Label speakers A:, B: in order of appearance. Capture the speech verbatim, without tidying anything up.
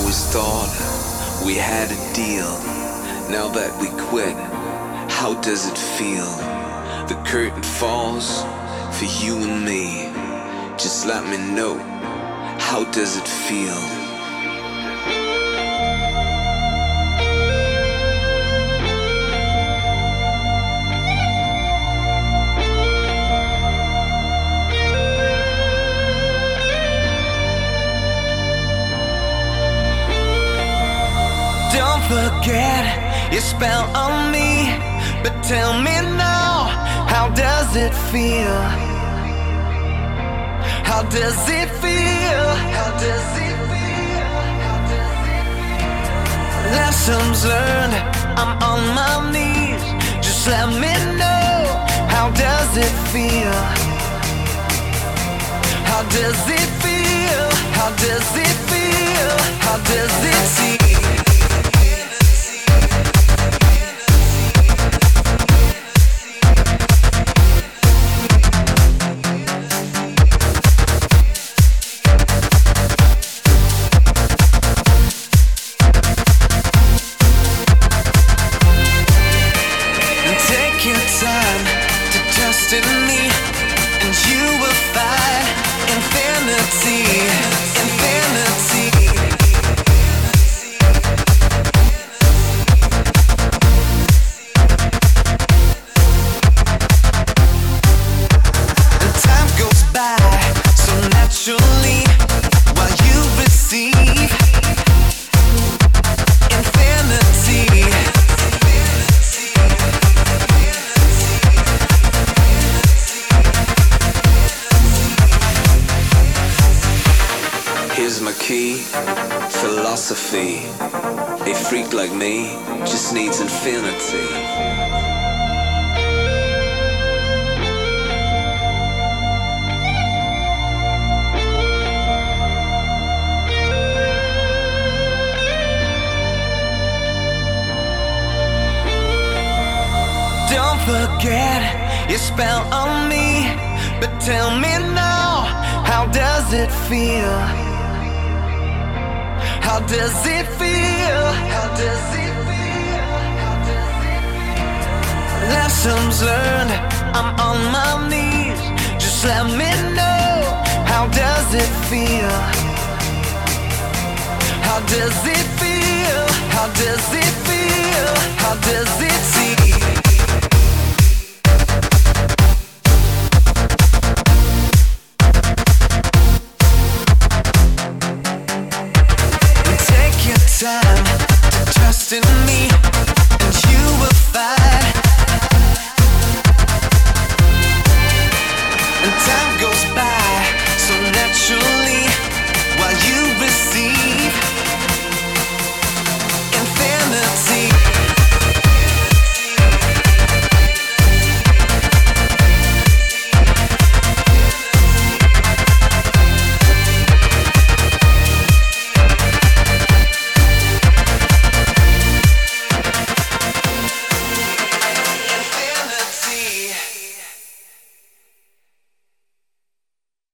A: always thought we had a deal. Now that we quit, how does it feel? The curtain falls for you and me. Just let me know, how does it feel?
B: Don't forget your spell on me, but tell me now, how does it feel? How does it feel? How does it feel? How does it feel? Lessons learned, I'm on my knees. Just let me know, how does it feel? How does it feel? How does it feel? How does it feel?
A: Here's my key, philosophy. A freak like me just needs infinity.
B: Don't forget your spell on me, but tell me now, how does it feel? How does it feel? How does it feel? How does it feel? Lessons learned, I'm on my knees. Just let me know, how does it feel? How does it feel? How does it feel? How does it feel? Time to trust in me.